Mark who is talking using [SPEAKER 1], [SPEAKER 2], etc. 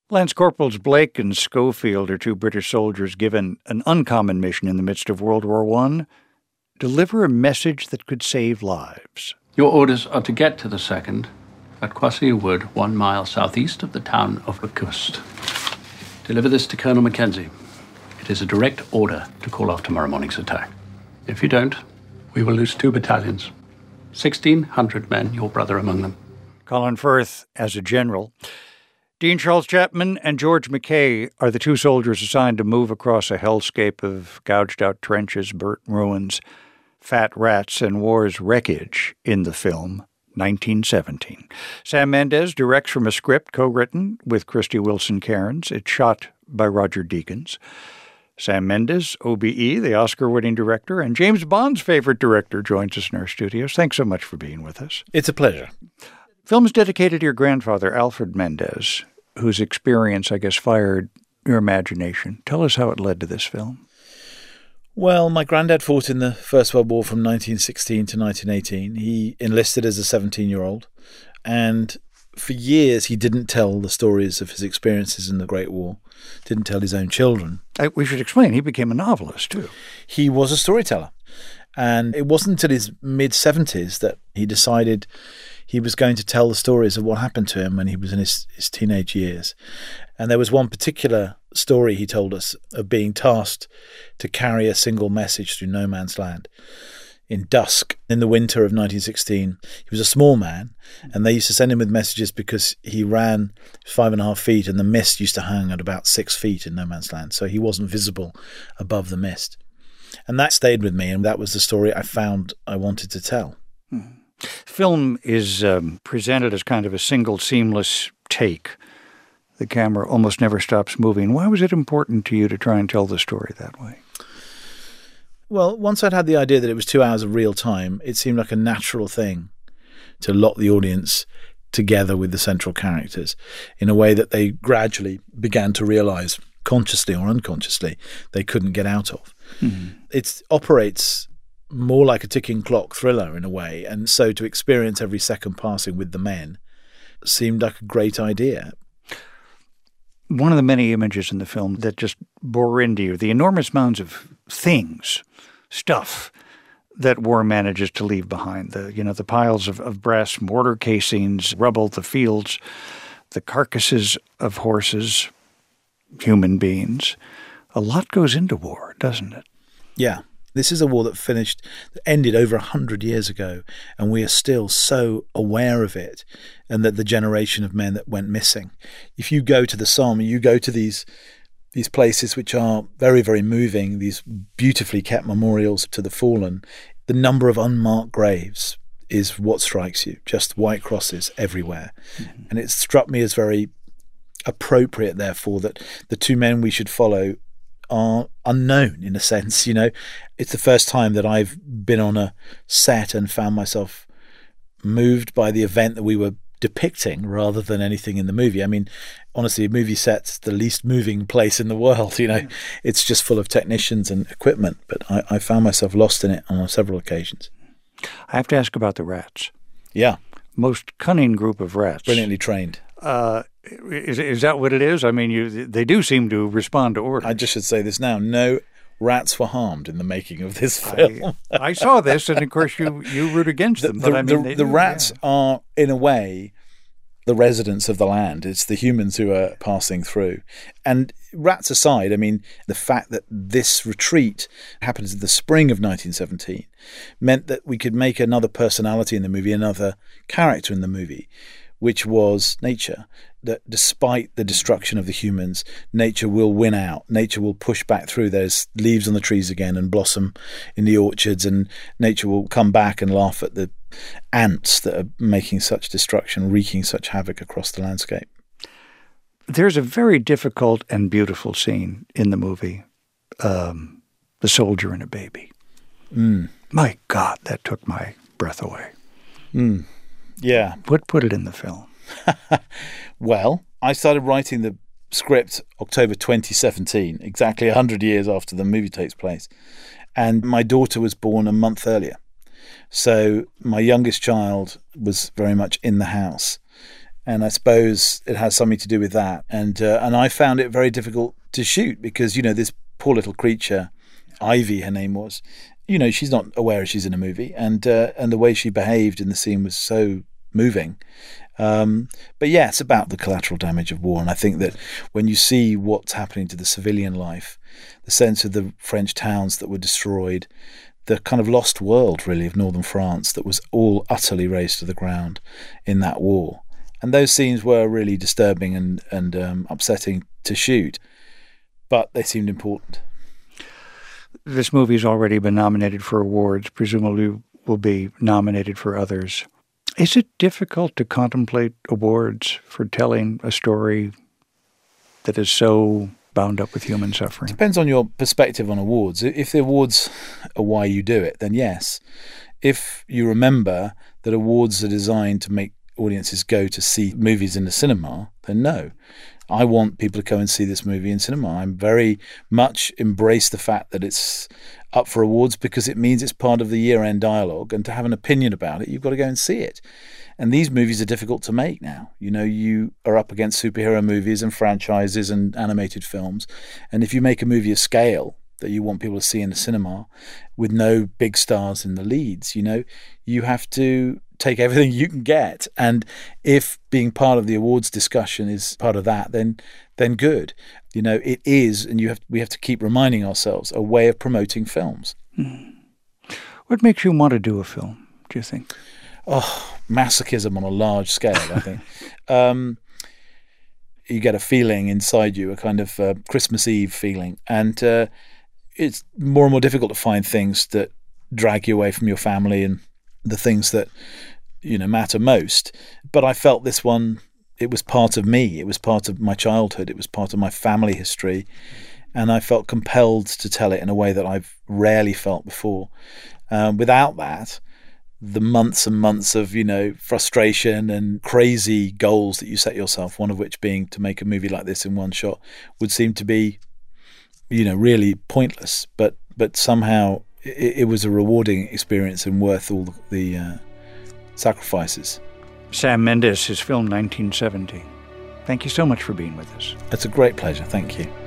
[SPEAKER 1] Lance Corporals Blake and Schofield are two British soldiers given an uncommon mission in the midst of World War I: deliver a message that could save lives.
[SPEAKER 2] Your orders are to get to the second at Quassia Wood, 1 mile southeast of the town of Locust. Deliver this to Colonel Mackenzie. It is a direct order to call off tomorrow morning's attack. If you don't, we will lose 2 battalions. 1,600 men, your brother among them.
[SPEAKER 1] Colin Firth as a general. Dean Charles Chapman and George McKay are the two soldiers assigned to move across a hellscape of gouged-out trenches, burnt ruins, fat rats, and war's wreckage in the film 1917. Sam Mendes directs from a script co-written with Christy Wilson Cairns. It's shot by Roger Deakins. Sam Mendes, OBE, the Oscar-winning director, and James Bond's favorite director, joins us in our studios. Thanks so much for being with us.
[SPEAKER 3] It's a pleasure.
[SPEAKER 1] Film is dedicated to your grandfather, Alfred Mendes, whose experience, I guess, fired your imagination. Tell us how it led to this film.
[SPEAKER 3] Well, my granddad fought in the First World War from 1916 to 1918. He enlisted as a 17-year-old, and for years he didn't tell the stories of his experiences in the Great War, didn't tell his own children.
[SPEAKER 1] We should explain, he became a novelist, too.
[SPEAKER 3] He was a storyteller, and it wasn't until his mid-70s that he decided he was going to tell the stories of what happened to him when he was in his teenage years. And there was one particular story he told us of being tasked to carry a single message through no man's land. In dusk, in the winter of 1916, he was a small man, and they used to send him with messages because he ran 5.5 feet, and the mist used to hang at about 6 feet in no man's land, so he wasn't visible above the mist. And that stayed with me, and that was the story I found I wanted to tell.
[SPEAKER 1] Film is presented as kind of a single seamless take. The camera almost never stops moving. Why was it important to you to try and tell the story that way?
[SPEAKER 3] Well, once I'd had the idea that it was 2 hours of real time, it seemed like a natural thing to lock the audience together with the central characters in a way that they gradually began to realize, consciously or unconsciously, they couldn't get out of. Mm-hmm. It operates more like a ticking clock thriller in a way, and so to experience every second passing with the men seemed like a great idea.
[SPEAKER 1] One of the many images in the film that just bore into you, the enormous mounds of things, stuff that war manages to leave behind. The piles of brass mortar casings, rubble, the fields, the carcasses of horses, human beings. A lot goes into war, doesn't it?
[SPEAKER 3] Yeah. This is a war that ended over 100 years ago, and we are still so aware of it, and that the generation of men that went missing. If you go to the Somme, you go to these places which are very, very moving, these beautifully kept memorials to the fallen, the number of unmarked graves is what strikes you, just white crosses everywhere. Mm-hmm. And it struck me as very appropriate, therefore, that the two men we should follow are unknown in a sense. It's the first time that I've been on a set and found myself moved by the event that we were depicting rather than anything in the movie. I mean, honestly, a movie set's the least moving place in the world. It's just full of technicians and equipment, but I found myself lost in it on several occasions.
[SPEAKER 1] I have to ask about the rats.
[SPEAKER 3] Yeah.
[SPEAKER 1] Most cunning group of rats.
[SPEAKER 3] Brilliantly trained.
[SPEAKER 1] Is that what it is? I mean, they do seem to respond to orders.
[SPEAKER 3] I just should say this now. No rats were harmed in the making of this film.
[SPEAKER 1] I saw this, and of course you root against them.
[SPEAKER 3] The rats are, in a way, the residents of the land. It's the humans who are passing through. And rats aside, I mean, the fact that this retreat happens in the spring of 1917 meant that we could make another personality in the movie, another character in the movie, which was nature. That despite the destruction of the humans, nature will win out. Nature will push back through. There's leaves on the trees again and blossom in the orchards, and nature will come back and laugh at the ants that are making such destruction, wreaking such havoc across the landscape.
[SPEAKER 1] There's a very difficult and beautiful scene in the movie, the soldier and a baby. My God, that took my breath away.
[SPEAKER 3] Yeah.
[SPEAKER 1] What put it in the film?
[SPEAKER 3] Well, I started writing the script October 2017, exactly 100 years after the movie takes place. And my daughter was born a month earlier. So my youngest child was very much in the house. And I suppose it has something to do with that. And I found it very difficult to shoot because, this poor little creature, Ivy, her name was, she's not aware she's in a movie. And the way she behaved in the scene was so moving. But yeah, it's about the collateral damage of war. And I think that when you see what's happening to the civilian life, the sense of the French towns that were destroyed, the kind of lost world, really, of northern France that was all utterly razed to the ground in that war. And those scenes were really disturbing and upsetting to shoot, but they seemed important.
[SPEAKER 1] This movie's already been nominated for awards, presumably will be nominated for others. Is it difficult to contemplate awards for telling a story that is so bound up with human suffering?
[SPEAKER 3] Depends on your perspective on awards. If the awards are why you do it, then yes. If you remember that awards are designed to make audiences go to see movies in the cinema, then no. I want people to go and see this movie in cinema. I'm very much embrace the fact that it's up for awards because it means it's part of the year-end dialogue, and to have an opinion about it, you've got to go and see it. And these movies are difficult to make now. You are up against superhero movies and franchises and animated films. And if you make a movie of scale that you want people to see in the cinema with no big stars in the leads, you have to take everything you can get. And if being part of the awards discussion is part of that, then good. It is, and we have to keep reminding ourselves, a way of promoting films.
[SPEAKER 1] What makes you want to do a film, do you think?
[SPEAKER 3] Oh, masochism on a large scale, I think. You get a feeling inside you, a kind of Christmas Eve feeling. And it's more and more difficult to find things that drag you away from your family and the things that, matter most. But I felt this one, it was part of me. It was part of my childhood. It was part of my family history. And I felt compelled to tell it in a way that I've rarely felt before. Without that, the months and months of, frustration and crazy goals that you set yourself, one of which being to make a movie like this in one shot, would seem to be, really pointless. But somehow it was a rewarding experience and worth all the sacrifices.
[SPEAKER 1] Sam Mendes, his film 1970. Thank you so much for being with us.
[SPEAKER 3] It's a great pleasure. Thank you.